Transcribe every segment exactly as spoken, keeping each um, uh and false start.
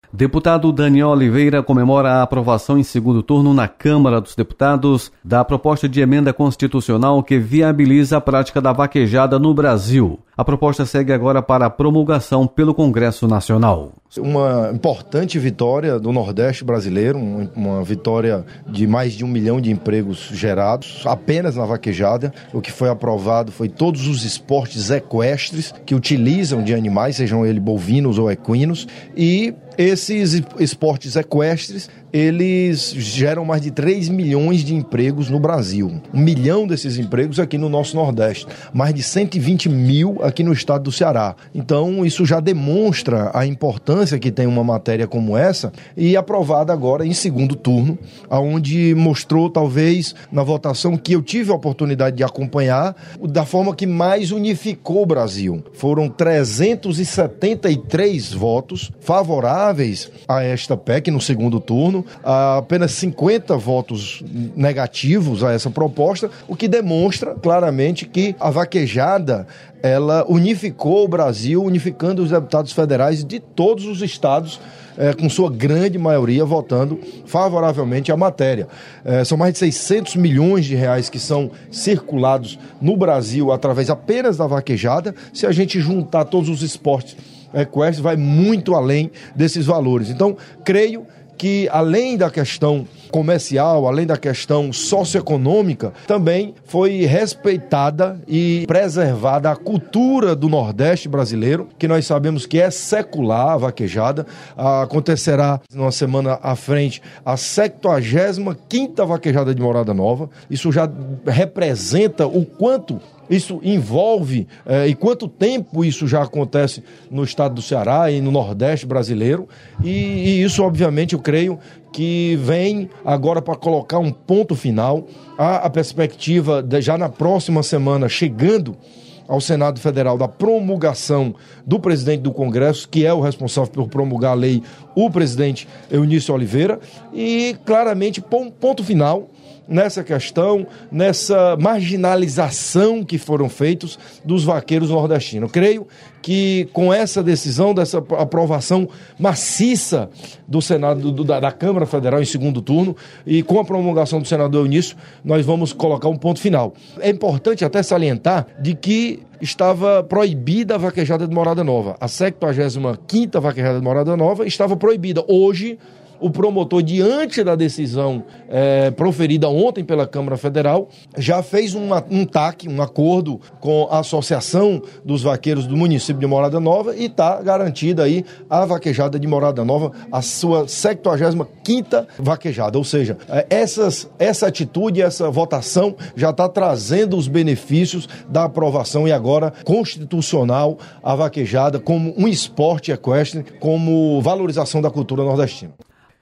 Deputado Daniel Oliveira comemora a aprovação em segundo turno na Câmara dos Deputados da proposta de emenda constitucional que viabiliza a prática da vaquejada no Brasil. A proposta segue agora para a promulgação pelo Congresso Nacional. Uma importante vitória do Nordeste brasileiro, uma vitória de mais de um milhão de empregos gerados apenas na vaquejada. O que foi aprovado foi todos os esportes equestres que utilizam de animais, sejam eles bovinos ou equinos, e esses esportes equestres, eles geram mais de três milhões de empregos no Brasil. Um milhão desses empregos aqui no nosso Nordeste. Mais de cento e vinte mil aqui no estado do Ceará. Então, isso já demonstra a importância que tem uma matéria como essa e aprovada agora em segundo turno, onde mostrou, talvez, na votação que eu tive a oportunidade de acompanhar, da forma que mais unificou o Brasil. Foram trezentos e setenta e três votos favoráveis a esta P E C no segundo turno, apenas cinquenta votos negativos a essa proposta, o que demonstra claramente que a vaquejada ela unificou o Brasil, unificando os deputados federais de todos os estados, é, com sua grande maioria votando favoravelmente à matéria. É, são mais de seiscentos milhões de reais que são circulados no Brasil através apenas da vaquejada. Se a gente juntar todos os esportes equestres, vai muito além desses valores. Então, creio que além da questão comercial, além da questão socioeconômica, também foi respeitada e preservada a cultura do Nordeste brasileiro, que nós sabemos que é secular a vaquejada. Acontecerá numa semana à frente a septuagésima quinta vaquejada de Morada Nova. Isso já representa o quanto isso envolve eh, e quanto tempo isso já acontece no estado do Ceará e no Nordeste brasileiro. E, e isso, obviamente, eu creio que vem agora para colocar um ponto final. Há a perspectiva, de, já na próxima semana, chegando ao Senado Federal, da promulgação do presidente do Congresso, que é o responsável por promulgar a lei, o presidente Eunício Oliveira, e claramente ponto final nessa questão, nessa marginalização que foram feitos dos vaqueiros nordestinos. Creio que com essa decisão, dessa aprovação maciça do Senado, do, da, da Câmara Federal em segundo turno, e com a promulgação do senador Eunício, nós vamos colocar um ponto final. É importante até salientar de que estava proibida a vaquejada de Morada Nova. A septuagésima quinta vaquejada de Morada Nova estava proibida. Hoje, o promotor, diante da decisão é, proferida ontem pela Câmara Federal, já fez uma, um T A C, um acordo com a Associação dos Vaqueiros do município de Morada Nova, e está garantida aí a vaquejada de Morada Nova, a sua septuagésima quinta vaquejada. Ou seja, essas, essa atitude, essa votação já está trazendo os benefícios da aprovação e agora constitucional a vaquejada como um esporte equestre, como valorização da cultura nordestina.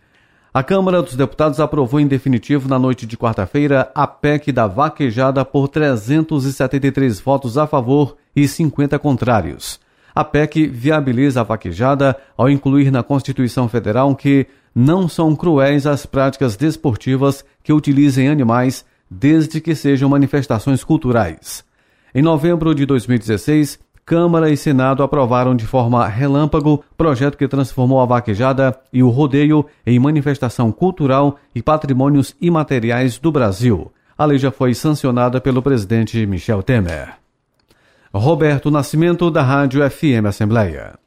A Câmara dos Deputados aprovou em definitivo na noite de quarta-feira a P E C da vaquejada por trezentos e setenta e três votos a favor e cinquenta contrários. A P E C viabiliza a vaquejada ao incluir na Constituição Federal que não são cruéis as práticas desportivas que utilizem animais, desde que sejam manifestações culturais. Em novembro de dois mil e dezesseis, Câmara e Senado aprovaram de forma relâmpago projeto que transformou a vaquejada e o rodeio em manifestação cultural e patrimônios imateriais do Brasil. A lei já foi sancionada pelo presidente Michel Temer. Roberto Nascimento, da Rádio F M Assembleia.